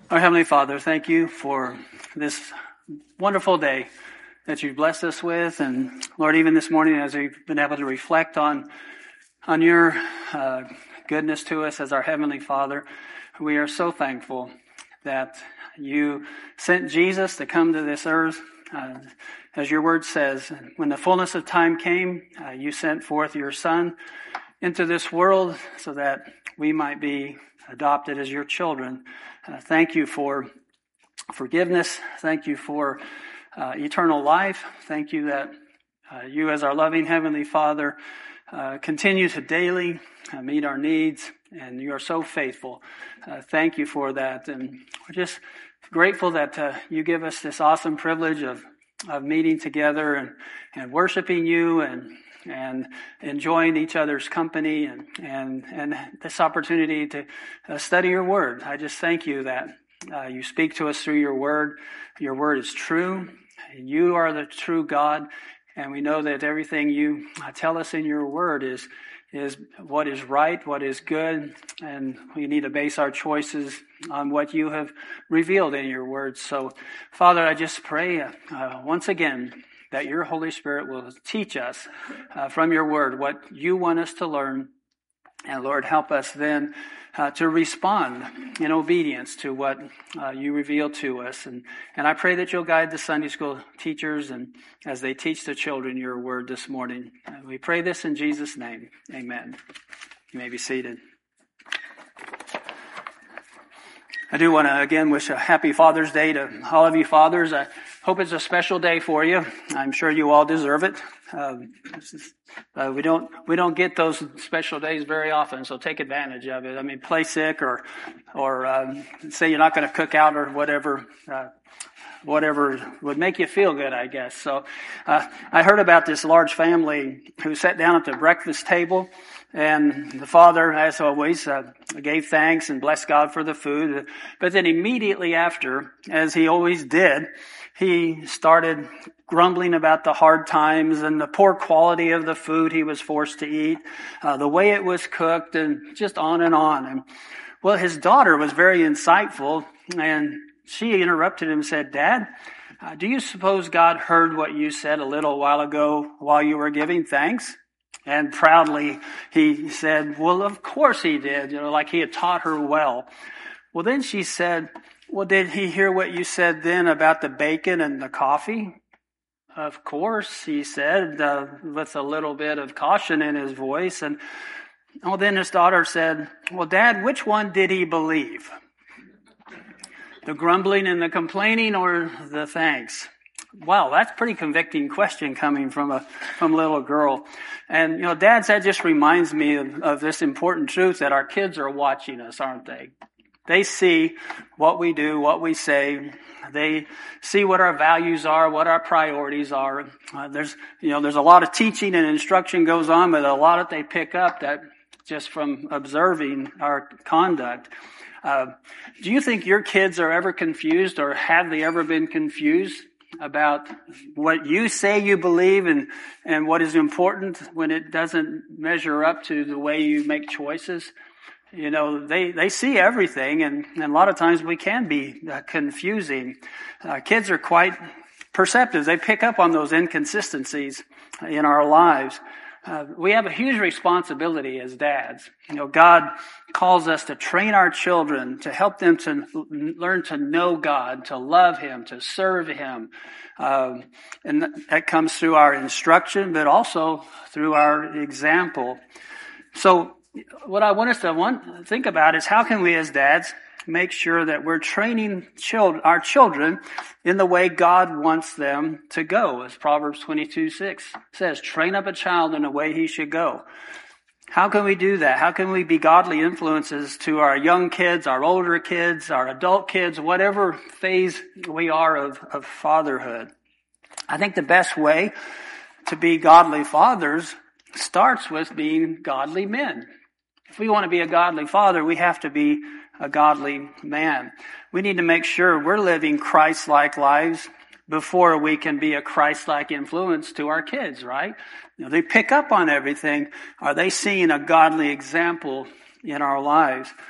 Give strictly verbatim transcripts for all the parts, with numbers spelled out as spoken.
Our Heavenly Father, thank you for this wonderful day that you've blessed us with. And Lord, even this morning as we've been able to reflect on, on your uh, goodness to us as our Heavenly Father, we are so thankful that you sent Jesus to come to this earth. Uh, as your word says, when the fullness of time came, uh, you sent forth your Son into this world so that we might be adopted as your children. Uh, thank you for forgiveness. Thank you for uh, eternal life. Thank you that uh, you as our loving Heavenly Father uh, continue to daily uh, meet our needs, and you are so faithful. Uh, thank you for that. And we're just grateful that uh, you give us this awesome privilege of, of meeting together and, and worshiping you and and enjoying each other's company and, and, and this opportunity to uh, study your word. I just thank you that uh, you speak to us through your word. Your word is true. You are the true God, and we know that everything you tell us in your word is is what is right, what is good, and we need to base our choices on what you have revealed in your word. So, Father, I just pray uh, once again that your Holy Spirit will teach us uh, from your word what you want us to learn. And Lord, help us then uh, to respond in obedience to what uh, you reveal to us. And, and I pray that you'll guide the Sunday school teachers and as they teach the children your word this morning. Uh, we pray this in Jesus' name. Amen. You may be seated. I do want to again wish a happy Father's Day to all of you fathers. I hope it's a special day for you. I'm sure you all deserve it. Uh, uh, we don't we don't get those special days very often, so take advantage of it. I mean, play sick or or um, say you're not going to cook out or whatever. Uh, whatever would make you feel good, I guess. So uh, I heard about this large family who sat down at the breakfast table, and the father, as always, uh, gave thanks and blessed God for the food. But then immediately after, as he always did, he started grumbling about the hard times and the poor quality of the food he was forced to eat, uh, the way it was cooked, and just on and on. And well, his daughter was very insightful, and she interrupted him and said, "Dad, uh, do you suppose God heard what you said a little while ago while you were giving thanks?" And proudly he said, "Well, of course he did," you know, like he had taught her well. Well, then she said, "Well, did he hear what you said then about the bacon and the coffee?" "Of course," he said, uh, with a little bit of caution in his voice. And oh, then his daughter said, "Well, Dad, which one did he believe? The grumbling and the complaining or the thanks?" Wow, that's a pretty convicting question coming from a from a little girl. And, you know, dads, that just reminds me of, of this important truth that our kids are watching us, aren't they? They see what we do, what we say. They see what our values are, what our priorities are. Uh, there's, you know, there's a lot of teaching and instruction goes on, but a lot that they pick up that just from observing our conduct. Uh, do you think your kids are ever confused, or have they ever been confused about what you say you believe and, and what is important when it doesn't measure up to the way you make choices? You know, they, they see everything, and, and a lot of times we can be uh, confusing. Uh, kids are quite perceptive. They pick up on those inconsistencies in our lives. Uh, we have a huge responsibility as dads. You know, God calls us to train our children, to help them to learn to know God, to love Him, to serve Him. Um, and that comes through our instruction, but also through our example. So what I want us to want, think about is how can we as dads make sure that we're training children, our children in the way God wants them to go. As Proverbs twenty-two six says, train up a child in the way he should go. How can we do that? How can we be godly influences to our young kids, our older kids, our adult kids, whatever phase we are of, of fatherhood? I think the best way to be godly fathers starts with being godly men. If we want to be a godly father, we have to be a godly man. We need to make sure we're living Christ-like lives before we can be a Christ-like influence to our kids, right? You know, they pick up on everything. Are they seeing a godly example in our lives?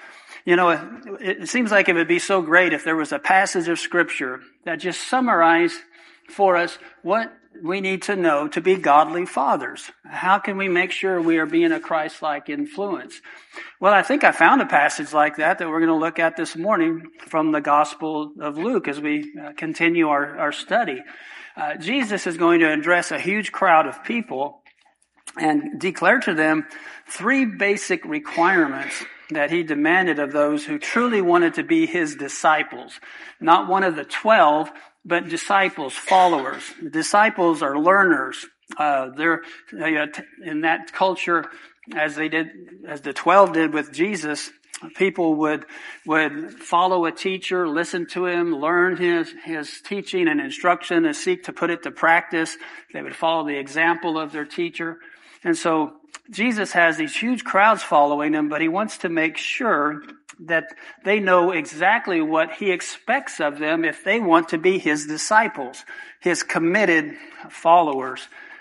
You know, it, it seems like it would be so great if there was a passage of Scripture that just summarized for us what we need to know to be godly fathers. How can we make sure we are being a Christ-like influence? Well, I think I found a passage like that that we're going to look at this morning from the Gospel of Luke as we uh, continue our, our study. Uh, Jesus is going to address a huge crowd of people and declare to them three basic requirements that he demanded of those who truly wanted to be his disciples. Not one of the twelve, but disciples, followers. Disciples are learners. Uh, they're uh, in that culture, as they did, as the twelve did with Jesus. People would would follow a teacher, listen to him, learn his his teaching and instruction, and seek to put it to practice. They would follow the example of their teacher, and so Jesus has these huge crowds following him, but he wants to make sure that they know exactly what he expects of them if they want to be his disciples, his committed followers.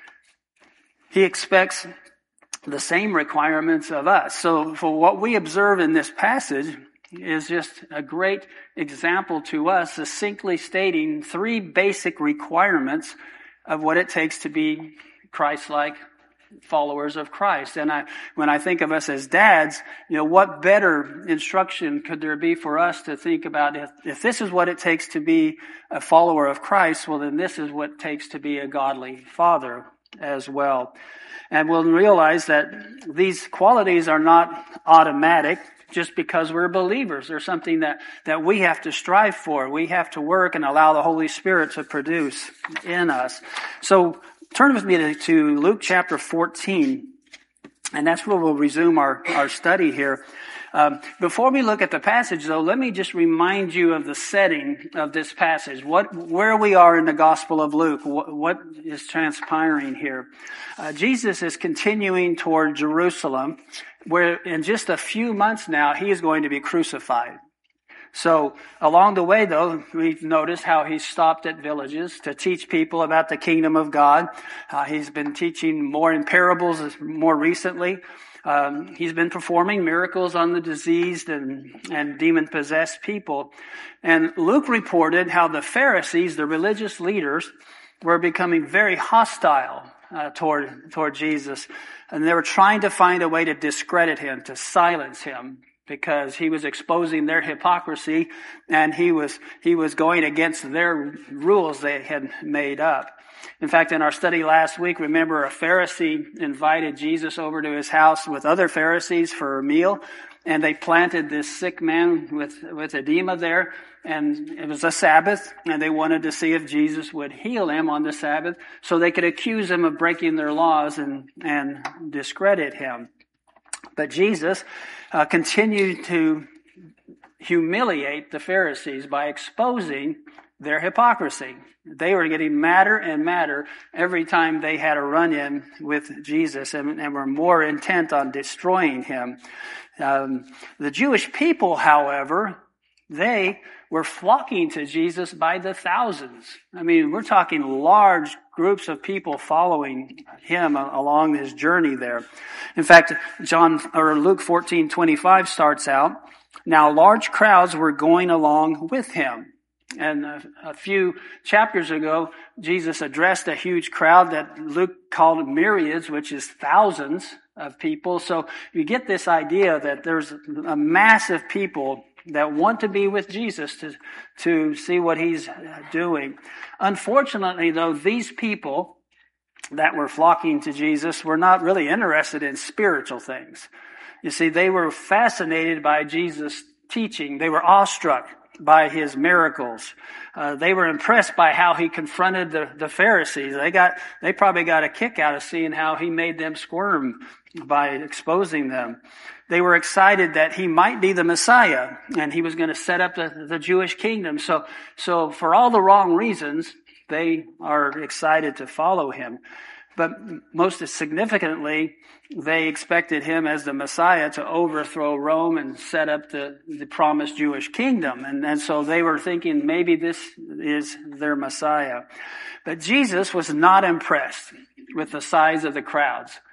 He expects the same requirements of us. So for what we observe in this passage is just a great example to us, succinctly stating three basic requirements of what it takes to be Christ-like followers of Christ. And I, when I think of us as dads, you know, what better instruction could there be for us to think about if, if this is what it takes to be a follower of Christ, well, then this is what it takes to be a godly father as well. And we'll realize that these qualities are not automatic just because we're believers. They're something that, that we have to strive for. We have to work and allow the Holy Spirit to produce in us. So turn with me to, to Luke chapter fourteen, and that's where we'll resume our, our study here. Um, before we look at the passage, though, let me just remind you of the setting of this passage. What, where we are in the Gospel of Luke, what, what is transpiring here. Uh, Jesus is continuing toward Jerusalem, where in just a few months now, he is going to be crucified. So along the way, though, we've noticed how he's stopped at villages to teach people about the kingdom of God. Uh, he's been teaching more in parables more recently. Um, he's been performing miracles on the diseased and, and demon-possessed people. And Luke reported how the Pharisees, the religious leaders, were becoming very hostile uh, toward, toward Jesus. And they were trying to find a way to discredit him, to silence him, because he was exposing their hypocrisy and he was, he was going against their rules they had made up. In fact, in our study last week, remember a Pharisee invited Jesus over to his house with other Pharisees for a meal, and they planted this sick man with, with edema there, and it was a Sabbath, and they wanted to see if Jesus would heal him on the Sabbath so they could accuse him of breaking their laws and, and discredit him. But Jesus uh, continued to humiliate the Pharisees by exposing their hypocrisy. They were getting madder and madder every time they had a run-in with Jesus and, and were more intent on destroying him. Um, the Jewish people, however, they were flocking to Jesus by the thousands. I mean, we're talking large groups of people following him along his journey there. In fact, John or Luke fourteen twenty-five starts out, "Now large crowds were going along with him." And a, a few chapters ago, Jesus addressed a huge crowd that Luke called myriads, which is thousands of people. So you get this idea that there's a mass of people that want to be with Jesus to, to see what he's doing. Unfortunately, though, these people that were flocking to Jesus were not really interested in spiritual things. You see, they were fascinated by Jesus' teaching. They were awestruck by his miracles. Uh, they were impressed by how he confronted the, the Pharisees. They got, they probably got a kick out of seeing how he made them squirm by exposing them. They were excited that he might be the Messiah and he was going to set up the, the Jewish kingdom. So, so for all the wrong reasons, they are excited to follow him. But most significantly, they expected him as the Messiah to overthrow Rome and set up the, the promised Jewish kingdom. And, and so they were thinking maybe this is their Messiah. But Jesus was not impressed with the size of the crowds.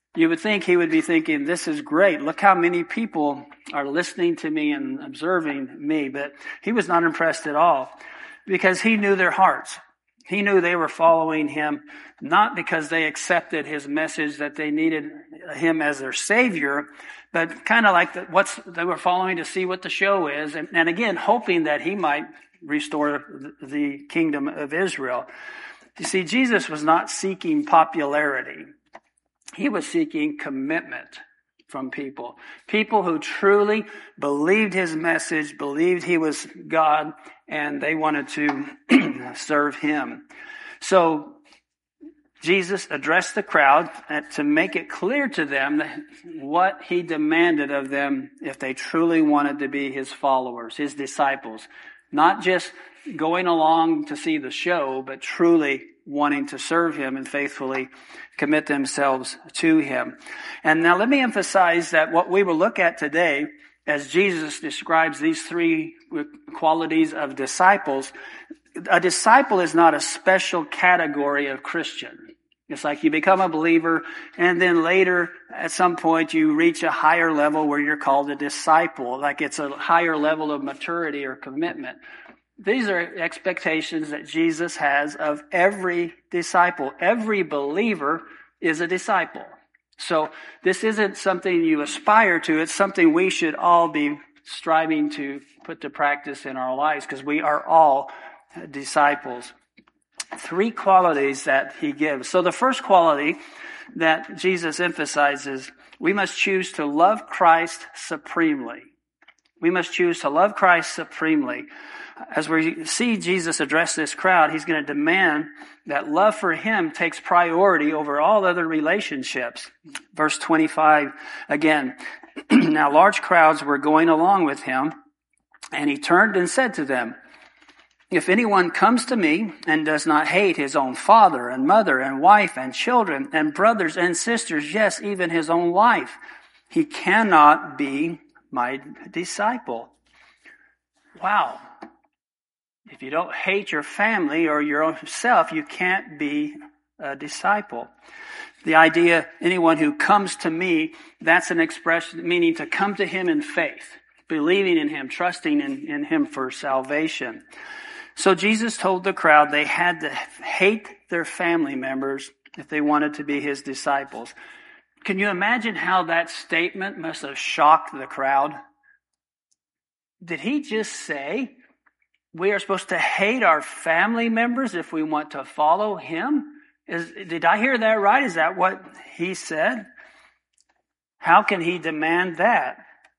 You would think he would be thinking, this is great. Look how many people are listening to me and observing me. But he was not impressed at all because he knew their hearts. He knew they were following him not because they accepted his message that they needed him as their savior, but kind of like the, what's they were following to see what the show is. And, and again, hoping that he might restore the kingdom of Israel. You see, Jesus was not seeking popularity. He was seeking commitment from people. People who truly believed his message, believed he was God, and they wanted to serve him. So Jesus addressed the crowd to make it clear to them what he demanded of them if they truly wanted to be his followers, his disciples. Not just going along to see the show, but truly wanting to serve him and faithfully commit themselves to him. And now let me emphasize that what we will look at today, as Jesus describes these three qualities of disciples, a disciple is not a special category of Christian. It's like you become a believer, and then later, at some point, you reach a higher level where you're called a disciple, like it's a higher level of maturity or commitment. These are expectations that Jesus has of every disciple. Every believer is a disciple. So this isn't something you aspire to. It's something we should all be striving to put to practice in our lives because we are all disciples. Three qualities that he gives. So the first quality that Jesus emphasizes, we must choose to love Christ supremely. We must choose to love Christ supremely. As we see Jesus address this crowd, he's going to demand that love for him takes priority over all other relationships. Verse twenty-five, again, now large crowds were going along with him, and he turned and said to them, if anyone comes to me and does not hate his own father and mother and wife and children and brothers and sisters, yes, even his own life, he cannot be my disciple. Wow. If you don't hate your family or your own self, you can't be a disciple. The idea, anyone who comes to me, that's an expression meaning to come to him in faith, believing in him, trusting in, in him for salvation. So Jesus told the crowd they had to hate their family members if they wanted to be his disciples. Can you imagine how that statement must have shocked the crowd? Did he just say we are supposed to hate our family members if we want to follow him? Is, did I hear that right? Is that what he said? How can he demand that?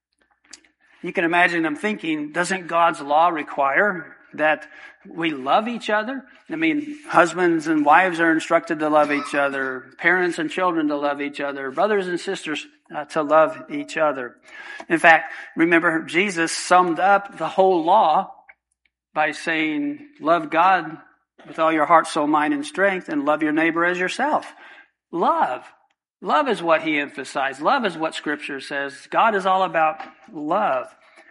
You can imagine them thinking, doesn't God's law require that we love each other? I mean, husbands and wives are instructed to love each other, parents and children to love each other, brothers and sisters uh, to love each other. In fact, remember, Jesus summed up the whole law by saying, love God with all your heart, soul, mind, and strength, and love your neighbor as yourself. Love. Love is what he emphasized. Love is what Scripture says. God is all about love.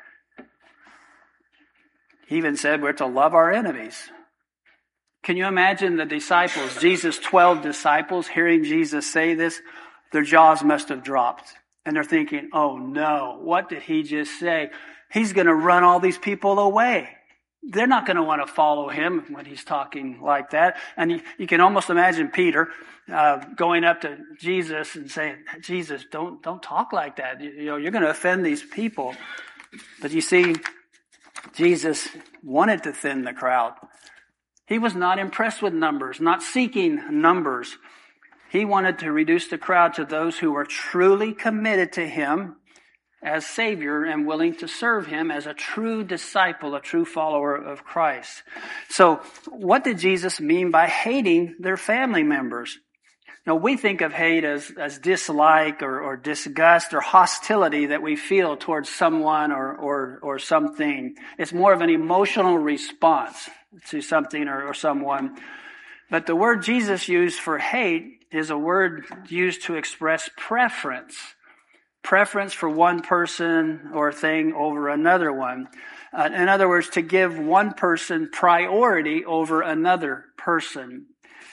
He even said we're to love our enemies. Can you imagine the disciples, Jesus' twelve disciples, hearing Jesus say this? Their jaws must have dropped. And they're thinking, oh no, what did he just say? He's going to run all these people away. They're not going to want to follow him when he's talking like that. And you, you can almost imagine Peter uh, going up to Jesus and saying, Jesus, don't don't talk like that. You, you know, you're going to offend these people. But you see, Jesus wanted to thin the crowd. He was not impressed with numbers, not seeking numbers. He wanted to reduce the crowd to those who were truly committed to him as Savior and willing to serve him as a true disciple, a true follower of Christ. So what did Jesus mean by hating their family members? Now, we think of hate as, as dislike or, or disgust or hostility that we feel towards someone or, or, or something. It's more of an emotional response to something or, or someone. But the word Jesus used for hate is a word used to express preference. Preference for one person or thing over another one. Uh, in other words, to give one person priority over another person.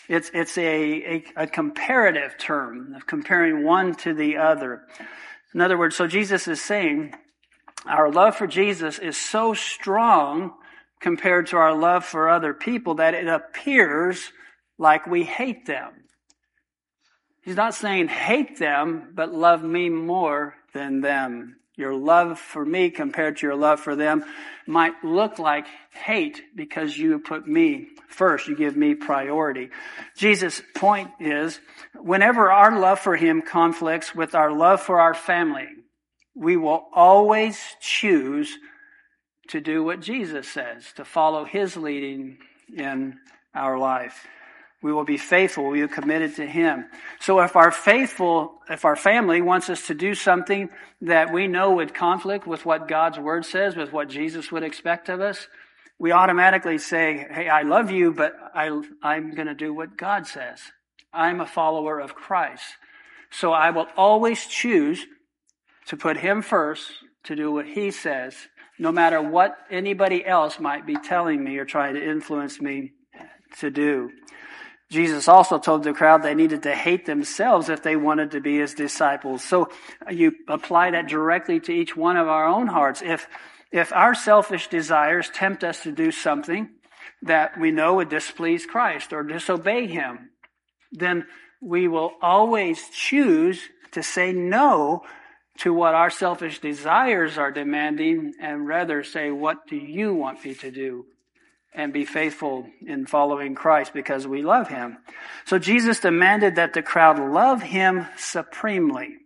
It's, it's a, a, a comparative term of comparing one to the other. In other words, so Jesus is saying our love for Jesus is so strong compared to our love for other people that it appears like we hate them. He's not saying hate them, but love me more than them. Your love for me compared to your love for them might look like hate because you put me first. You give me priority. Jesus' point is, whenever our love for him conflicts with our love for our family, we will always choose to do what Jesus says, to follow his leading in our life. We will be faithful. We are committed to him. So if our faithful, if our family wants us to do something that we know would conflict with what God's word says, with what Jesus would expect of us, we automatically say, hey, I love you, but I, I'm going to do what God says. I'm a follower of Christ. So I will always choose to put him first, to do what he says, no matter what anybody else might be telling me or trying to influence me to do. Jesus also told the crowd they needed to hate themselves if they wanted to be his disciples. So you apply that directly to each one of our own hearts. If, if our selfish desires tempt us to do something that we know would displease Christ or disobey him, then we will always choose to say no to what our selfish desires are demanding and rather say, what do you want me to do? And be faithful in following Christ because we love him. So Jesus demanded that the crowd love him supremely.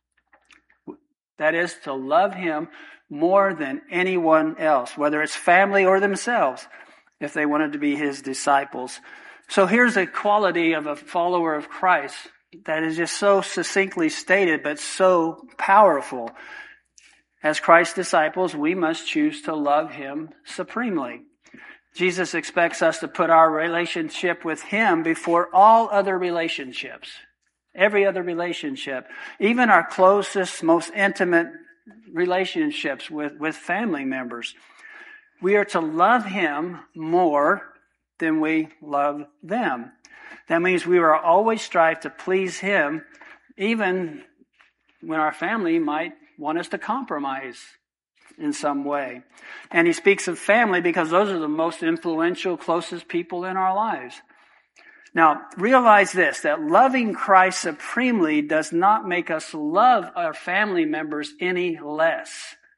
That is, to love him more than anyone else, whether it's family or themselves, if they wanted to be his disciples. So here's a quality of a follower of Christ that is just so succinctly stated, but so powerful. As Christ's disciples, we must choose to love him supremely. Jesus expects us to put our relationship with him before all other relationships. Every other relationship. Even our closest, most intimate relationships with, with family members. We are to love him more than we love them. That means we will always strive to please him, even when our family might want us to compromise in some way. And he speaks of family because those are the most influential, closest people in our lives. Now, realize this, that loving Christ supremely does not make us love our family members any less.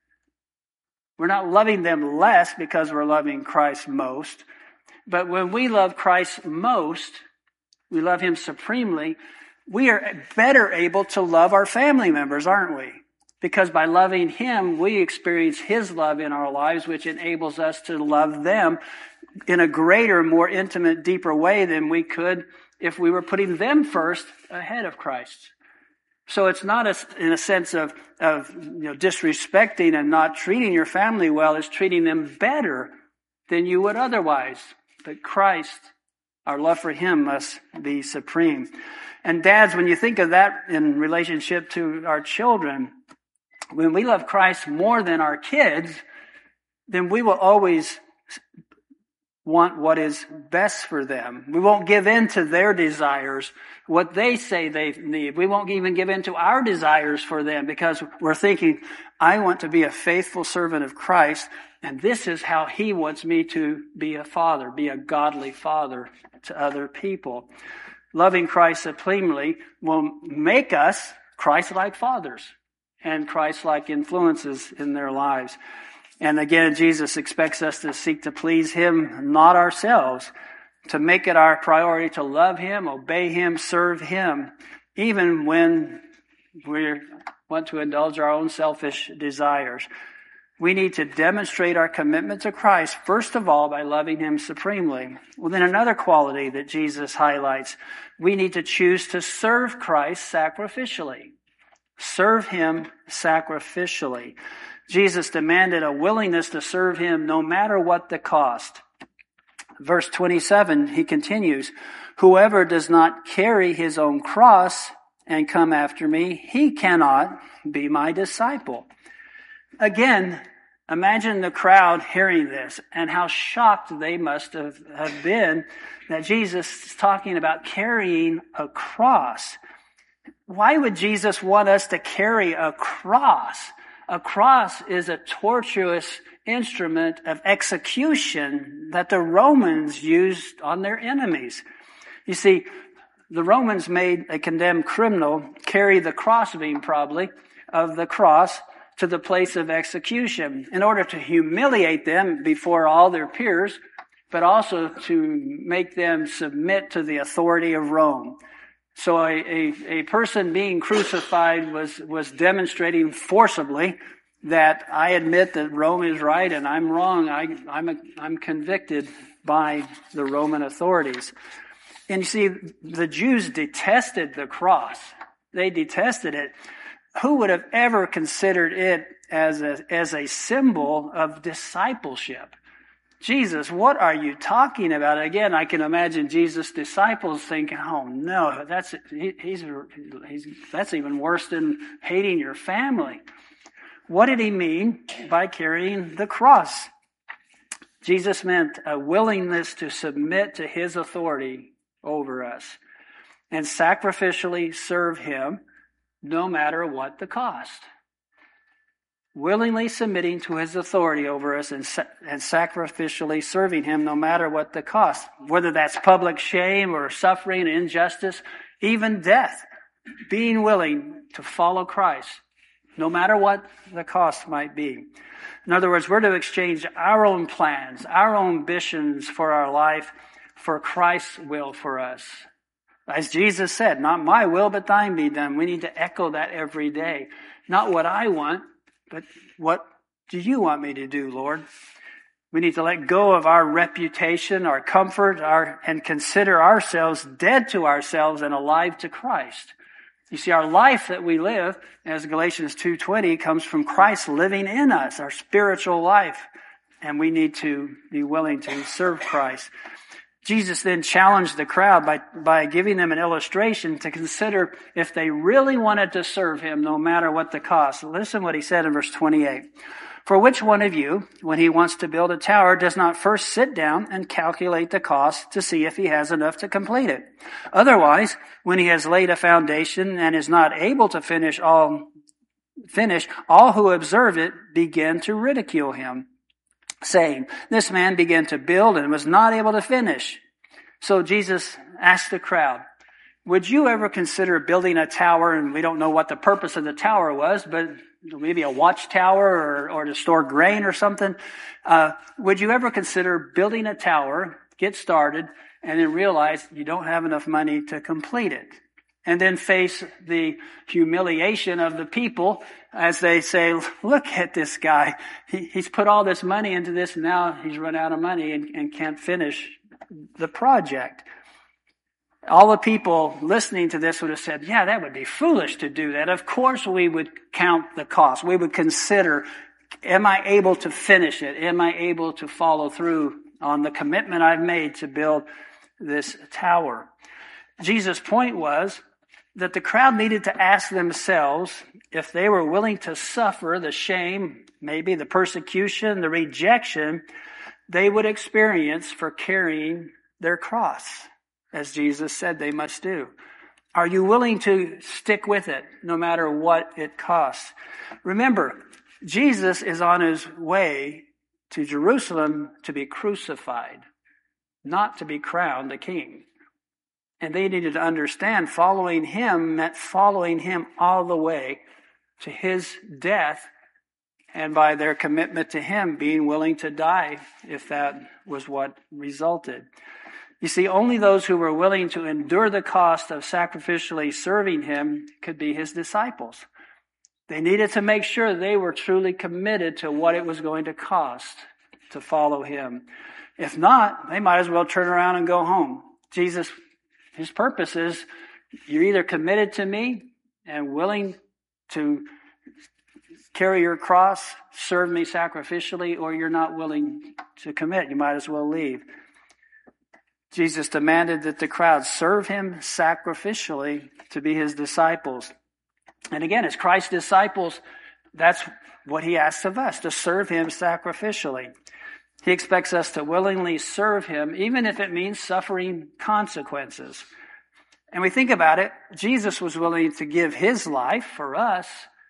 We're not loving them less because we're loving Christ most. But when we love Christ most, we love him supremely, we are better able to love our family members, aren't we? Because by loving him, we experience his love in our lives, which enables us to love them in a greater, more intimate, deeper way than we could if we were putting them first ahead of Christ. So it's not a, in a sense of, of you know, disrespecting and not treating your family well. It's treating them better than you would otherwise. But Christ, our love for him must be supreme. And dads, when you think of that in relationship to our children, when we love Christ more than our kids, then we will always want what is best for them. We won't give in to their desires, what they say they need. We won't even give in to our desires for them because we're thinking, I want to be a faithful servant of Christ, and this is how he wants me to be a father, be a godly father to other people. Loving Christ supremely will make us Christ-like fathers and Christ-like influences in their lives. And again, Jesus expects us to seek to please him, not ourselves, to make it our priority to love him, obey him, serve him, even when we want to indulge our own selfish desires. We need to demonstrate our commitment to Christ, first of all, by loving him supremely. Well, then another quality that Jesus highlights, we need to choose to serve Christ sacrificially. Serve him sacrificially. Jesus demanded a willingness to serve him no matter what the cost. Verse twenty-seven, he continues, whoever does not carry his own cross and come after me, he cannot be my disciple. Again, Imagine the crowd hearing this and how shocked they must have, have been that Jesus is talking about carrying a cross. Why would Jesus want us to carry a cross? A cross is a tortuous instrument of execution that the Romans used on their enemies. You see, the Romans made a condemned criminal carry the crossbeam, probably, of the cross to the place of execution in order to humiliate them before all their peers, but also to make them submit to the authority of Rome. So a, a, a person being crucified was, was demonstrating forcibly that I admit that Rome is right and I'm wrong. I, I'm, a, I'm convicted by the Roman authorities. And you see, the Jews detested the cross. They detested it. Who would have ever considered it as a, as a symbol of discipleship? Jesus, what are you talking about? Again, I can imagine Jesus' disciples thinking, oh no, that's, he, he's, he's, that's even worse than hating your family. What did he mean by carrying the cross? Jesus meant a willingness to submit to his authority over us and sacrificially serve him no matter what the cost. Willingly submitting to his authority over us and, sa- and sacrificially serving him no matter what the cost. Whether that's public shame or suffering, injustice, even death. Being willing to follow Christ no matter what the cost might be. In other words, we're to exchange our own plans, our own ambitions for our life for Christ's will for us. As Jesus said, not my will, but thine be done. We need to echo that every day. Not what I want, but what do you want me to do, Lord? We need to let go of our reputation, our comfort, our, and consider ourselves dead to ourselves and alive to Christ. You see, our life that we live, as Galatians two twenty, comes from Christ living in us, our spiritual life. And we need to be willing to serve Christ. Jesus then challenged the crowd by, by giving them an illustration to consider if they really wanted to serve him no matter what the cost. Listen what he said in verse twenty-eight. For which one of you, when he wants to build a tower, does not first sit down and calculate the cost to see if he has enough to complete it? Otherwise, when he has laid a foundation and is not able to finish all, finish, all who observe it begin to ridicule him, saying, this man began to build and was not able to finish. So Jesus asked the crowd, would you ever consider building a tower? And we don't know what the purpose of the tower was, but maybe a watchtower or, or to store grain or something. Uh, would you ever consider building a tower, get started, and then realize you don't have enough money to complete it? And then face the humiliation of the people as they say, look at this guy. He, he's put all this money into this, and now he's run out of money and, and can't finish the project. All the people listening to this would have said, yeah, that would be foolish to do that. Of course we would count the cost. We would consider, am I able to finish it? Am I able to follow through on the commitment I've made to build this tower? Jesus' point was that the crowd needed to ask themselves if they were willing to suffer the shame, maybe the persecution, the rejection they would experience for carrying their cross, as Jesus said they must do. Are you willing to stick with it no matter what it costs? Remember, Jesus is on his way to Jerusalem to be crucified, not to be crowned a king. And they needed to understand following him meant following him all the way to his death, and by their commitment to him, being willing to die if that was what resulted. You see, only those who were willing to endure the cost of sacrificially serving him could be his disciples. They needed to make sure they were truly committed to what it was going to cost to follow him. If not, they might as well turn around and go home. Jesus, his purpose is you're either committed to me and willing to carry your cross, serve me sacrificially, or you're not willing to commit. You might as well leave. Jesus demanded that the crowd serve him sacrificially to be his disciples. And again, as Christ's disciples, That's what he asks of us, to serve him sacrificially. He expects us to willingly serve him, even if it means suffering consequences. And we think about it, Jesus was willing to give his life for us.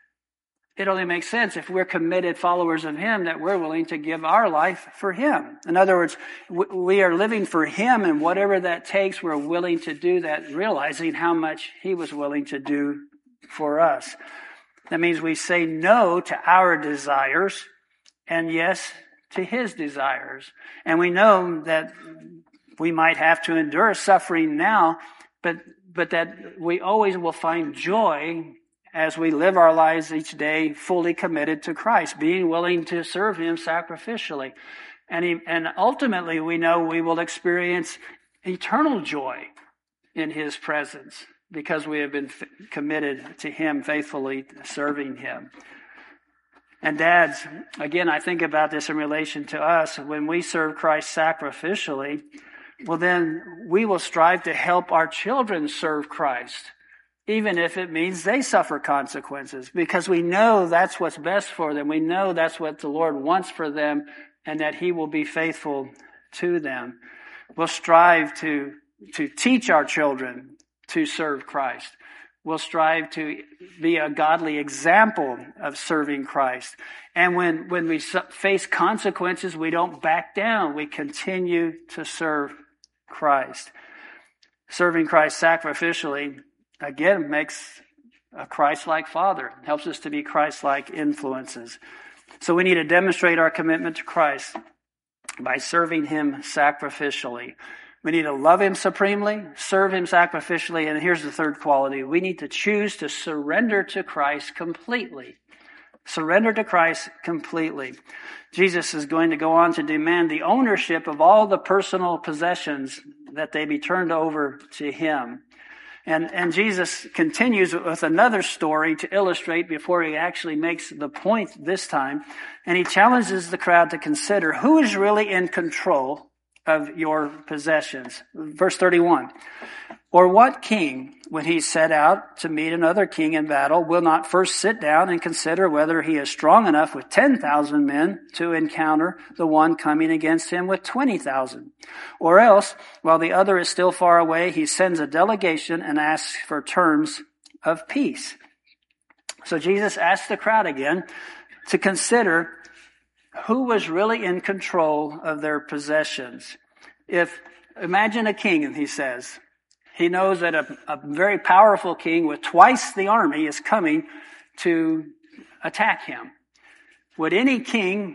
It only makes sense if we're committed followers of him that we're willing to give our life for him. In other words, we are living for him, and whatever that takes, we're willing to do that, realizing how much he was willing to do for us. That means we say no to our desires and yes to his desires. And we know that we might have to endure suffering now, but but that we always will find joy as we live our lives each day fully committed to Christ, being willing to serve him sacrificially. And he, and ultimately we know we will experience eternal joy in his presence because we have been f- committed to him, faithfully serving him. And dads, again, I think about this in relation to us. When we serve Christ sacrificially, well, then we will strive to help our children serve Christ, even if it means they suffer consequences, because we know that's what's best for them. We know that's what the Lord wants for them, and that he will be faithful to them. We'll strive to, to teach our children to serve Christ. We'll strive to be a godly example of serving Christ. And when, when we face consequences, we don't back down. We continue to serve Christ. Serving Christ sacrificially, again, makes a Christ-like father, helps us to be Christ-like influences. So we need to demonstrate our commitment to Christ by serving him sacrificially. We need to love him supremely, serve him sacrificially, and here's the third quality. We need to choose to surrender to Christ completely. Surrender to Christ completely. Jesus is going to go on to demand the ownership of all the personal possessions, that they be turned over to him. And, and Jesus continues with another story to illustrate before he actually makes the point this time. And he challenges the crowd to consider who is really in control of your possessions. Verse thirty-one. Or what king, when he set out to meet another king in battle, will not first sit down and consider whether he is strong enough with ten thousand men to encounter the one coming against him with twenty thousand? Or else, while the other is still far away, he sends a delegation and asks for terms of peace. So Jesus asks the crowd again to consider who was really in control of their possessions. If, imagine a king, he says. He knows that a, a very powerful king with twice the army is coming to attack him. Would any king,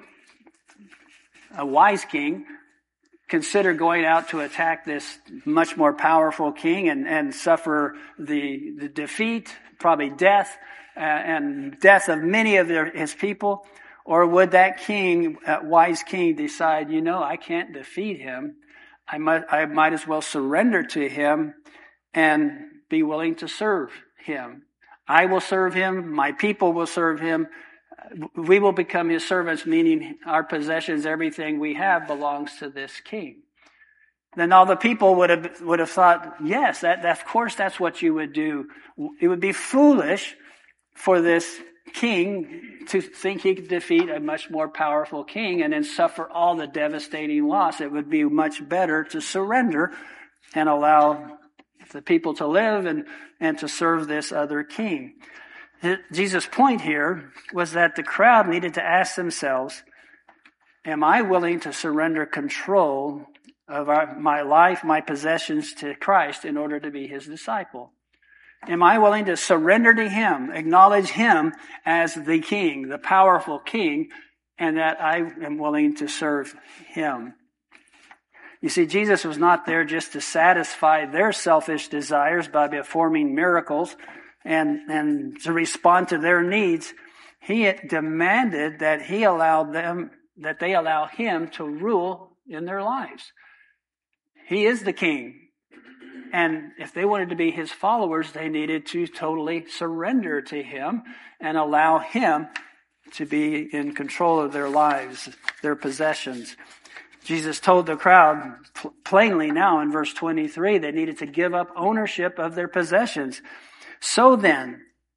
a wise king, consider going out to attack this much more powerful king and, and suffer the, the defeat, probably death, uh, and death of many of their, his people? Or would that king, that wise king, decide, you know, I can't defeat him. I might, I might as well surrender to him and be willing to serve him. I will serve him. My people will serve him. We will become his servants, meaning our possessions, everything we have belongs to this king. Then all the people would have, would have thought, yes, that, that, of course that's what you would do. It would be foolish for this king to think he could defeat a much more powerful king and then suffer all the devastating loss. It would be much better to surrender and allow the people to live and, and to serve this other king. Jesus' point here was that the crowd needed to ask themselves, am I willing to surrender control of our, my life, my possessions to Christ in order to be his disciple? Am I willing to surrender to him, acknowledge him as the king, the powerful king, and that I am willing to serve him? You see, Jesus was not there just to satisfy their selfish desires by performing miracles and, and to respond to their needs. He demanded that he allowed them, that they allow him to rule in their lives. He is the king. And if they wanted to be his followers, they needed to totally surrender to him and allow him to be in control of their lives, their possessions. Jesus told the crowd plainly now in verse twenty-three, they needed to give up ownership of their possessions. So then,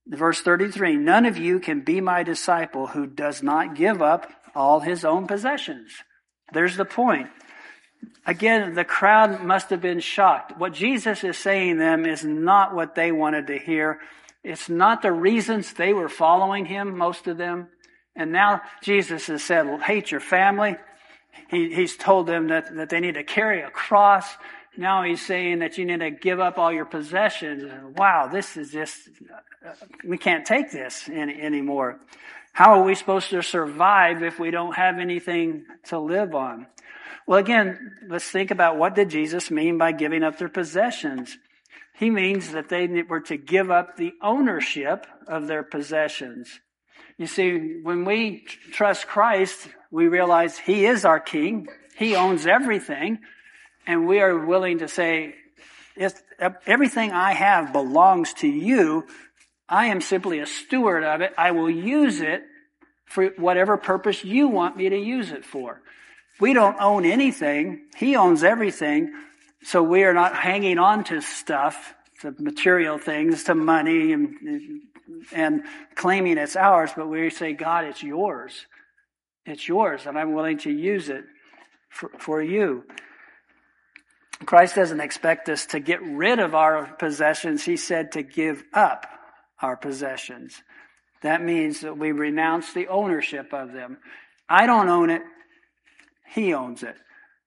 Verse thirty-three, none of you can be my disciple who does not give up all his own possessions. There's the point. Again, the crowd must have been shocked. What Jesus is saying to them is not what they wanted to hear. It's not the reasons they were following him, most of them. And now Jesus has said, well, hate your family. He, he's told them that, that they need to carry a cross. Now he's saying that you need to give up all your possessions. Wow, this is just, we can't take this any, anymore. How are we supposed to survive if we don't have anything to live on? Well, again, let's think about what did Jesus mean by giving up their possessions? He means that they were to give up the ownership of their possessions. You see, when we trust Christ, we realize he is our king. He owns everything. And we are willing to say, if everything I have belongs to you, I am simply a steward of it. I will use it for whatever purpose you want me to use it for. We don't own anything. He owns everything. So we are not hanging on to stuff, to material things, to money, and, and claiming it's ours. But we say, God, it's yours. It's yours, and I'm willing to use it for, for you. Christ doesn't expect us to get rid of our possessions. He said to give up our possessions. That means that we renounce the ownership of them. I don't own it. He owns it.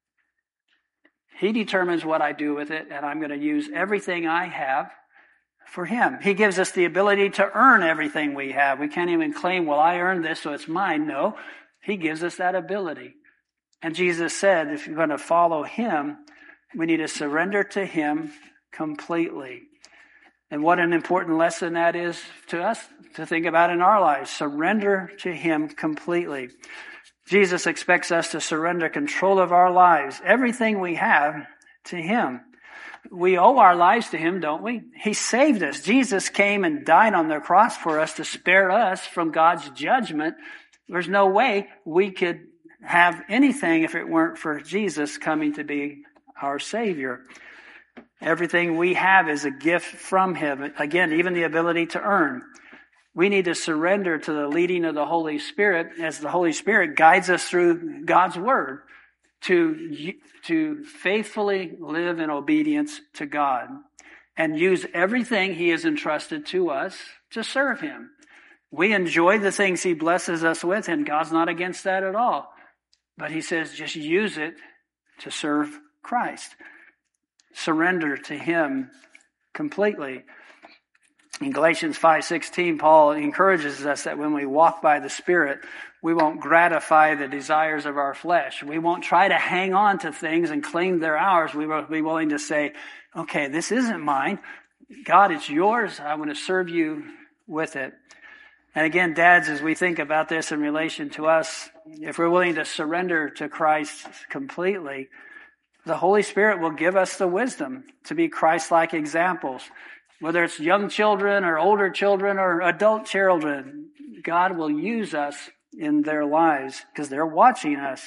He determines what I do with it, and I'm going to use everything I have for him. He gives us the ability to earn everything we have. We can't even claim, well, I earned this, so it's mine. No, he gives us that ability. And Jesus said, if you're going to follow him, we need to surrender to him completely. And what an important lesson that is to us to think about in our lives. Surrender to him completely. Jesus expects us to surrender control of our lives, everything we have, to him. We owe our lives to him, don't we? He saved us. Jesus came and died on the cross for us to spare us from God's judgment. There's no way we could have anything if it weren't for Jesus coming to be our Savior. Everything we have is a gift from him. Again, even the ability to earn. We need to surrender to the leading of the Holy Spirit as the Holy Spirit guides us through God's Word to, to faithfully live in obedience to God and use everything he has entrusted to us to serve him. We enjoy the things he blesses us with, and God's not against that at all. But he says just use it to serve Christ. Surrender to him completely. In Galatians five sixteen, Paul encourages us that when we walk by the Spirit, we won't gratify the desires of our flesh. We won't try to hang on to things and claim they're ours. We will be willing to say, okay, this isn't mine. God, it's yours. I want to serve you with it. And again, dads, as we think about this in relation to us, if we're willing to surrender to Christ completely, the Holy Spirit will give us the wisdom to be Christ-like examples. Whether it's young children or older children or adult children, God will use us in their lives because they're watching us.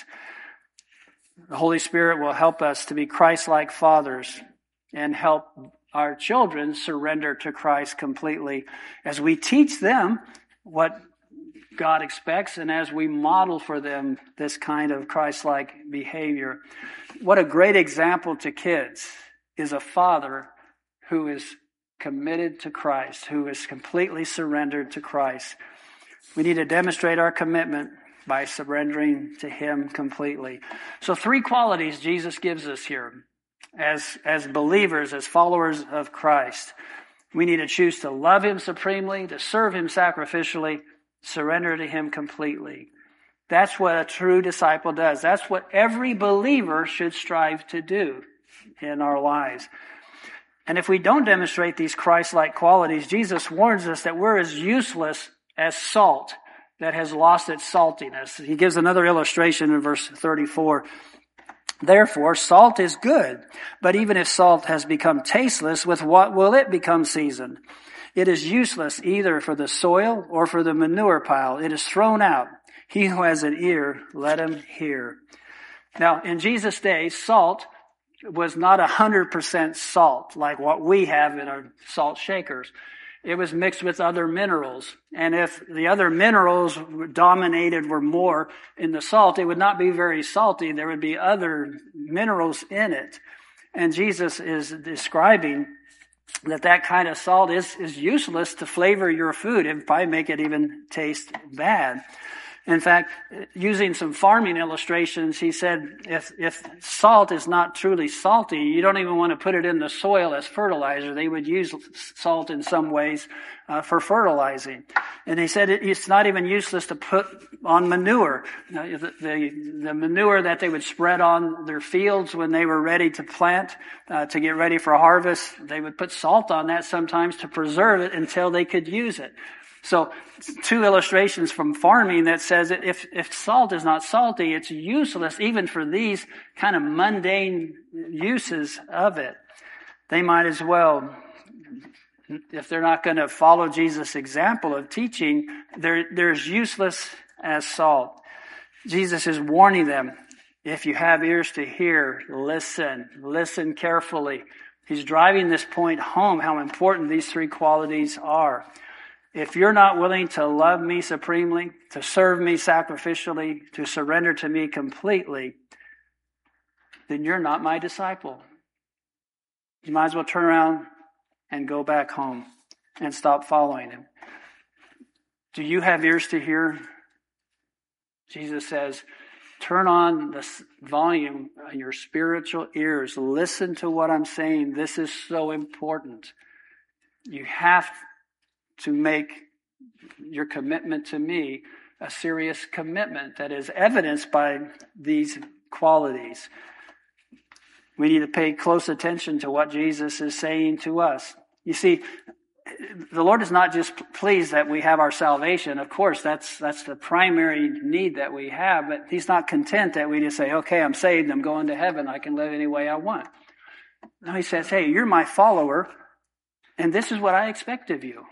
The Holy Spirit will help us to be Christ-like fathers and help our children surrender to Christ completely as we teach them what God expects and as we model for them this kind of Christ-like behavior. What a great example to kids is a father who is committed to Christ, who is completely surrendered to Christ. We need to demonstrate our commitment by surrendering to him completely. So three qualities Jesus gives us here as, as believers, as followers of Christ. We need to choose to love him supremely, to serve him sacrificially, surrender to him completely. That's what a true disciple does. That's what every believer should strive to do in our lives. And if we don't demonstrate these Christ-like qualities, Jesus warns us that we're as useless as salt that has lost its saltiness. He gives another illustration in verse thirty-four. Therefore, salt is good, but even if salt has become tasteless, with what will it become seasoned? It is useless either for the soil or for the manure pile. It is thrown out. He who has an ear, let him hear. Now, in Jesus' day, salt was not one hundred percent salt like what we have in our salt shakers. it was mixed with other minerals. And if the other minerals dominated were more in the salt, it would not be very salty. There would be other minerals in it. And Jesus is describing that that kind of salt is, is useless to flavor your food. It would probably make it even taste bad. In fact, using some farming illustrations, he said if if salt is not truly salty, you don't even want to put it in the soil as fertilizer. They would use salt in some ways uh, for fertilizing. And he said it, it's not even useless to put on manure. Now, the, the, the manure that they would spread on their fields when they were ready to plant, uh, to get ready for harvest, they would put salt on that sometimes to preserve it until they could use it. So two illustrations from farming that says that if, if salt is not salty, it's useless even for these kind of mundane uses of it. They might as well, if they're not going to follow Jesus' example of teaching, they're, they're as useless as salt. Jesus is warning them, if you have ears to hear, listen, listen carefully. He's driving this point home, how important these three qualities are. If you're not willing to love me supremely, to serve me sacrificially, to surrender to me completely, then you're not my disciple. You might as well turn around and go back home and stop following him. Do you have ears to hear? Jesus says, turn on the volume on your spiritual ears. Listen to what I'm saying. This is so important. You have to make your commitment to me a serious commitment that is evidenced by these qualities. We need to pay close attention to what Jesus is saying to us. You see, the Lord is not just pleased that we have our salvation. Of course, that's that's the primary need that we have, but he's not content that we just say, okay, I'm saved, I'm going to heaven, I can live any way I want. No, he says, hey, you're my follower, and this is what I expect of you.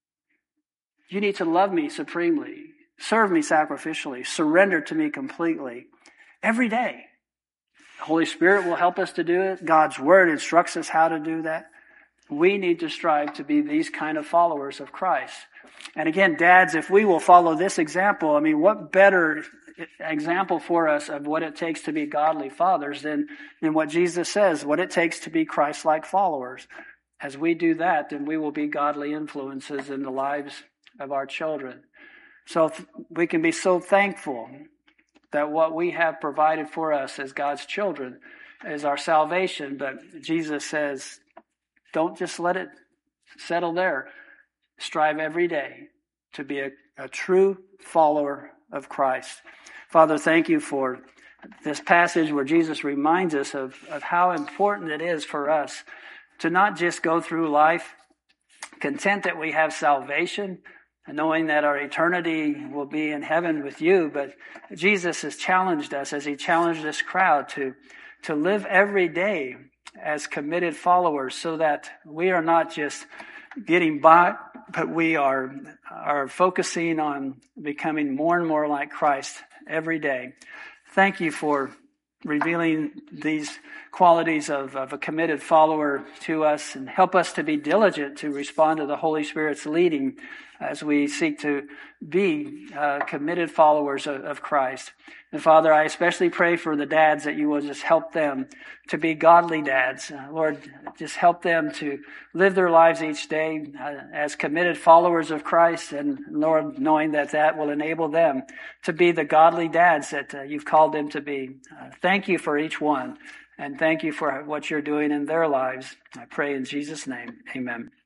You need to love me supremely, serve me sacrificially, surrender to me completely every day. The Holy Spirit will help us to do it. God's Word instructs us how to do that. We need to strive to be these kind of followers of Christ. And again, dads, if we will follow this example, I mean, what better example for us of what it takes to be godly fathers than, than what Jesus says, what it takes to be Christ-like followers. As we do that, then we will be godly influences in the lives of our children. So we can be so thankful that what we have provided for us as God's children is our salvation. But Jesus says, don't just let it settle there. Strive every day to be a, a true follower of Christ. Father, thank you for this passage where Jesus reminds us of, of how important it is for us to not just go through life content that we have salvation, and knowing that our eternity will be in heaven with you. But Jesus has challenged us, as he challenged this crowd, to, to live every day as committed followers so that we are not just getting by, but we are, are focusing on becoming more and more like Christ every day. Thank you for revealing these qualities of, of a committed follower to us, and help us to be diligent to respond to the Holy Spirit's leading as we seek to be uh, committed followers of, of Christ. And Father, I especially pray for the dads that you will just help them to be godly dads. Uh, Lord, just help them to live their lives each day uh, as committed followers of Christ. And Lord, knowing that that will enable them to be the godly dads that uh, you've called them to be. Uh, thank you for each one. And thank you for what you're doing in their lives. I pray in Jesus' name. Amen.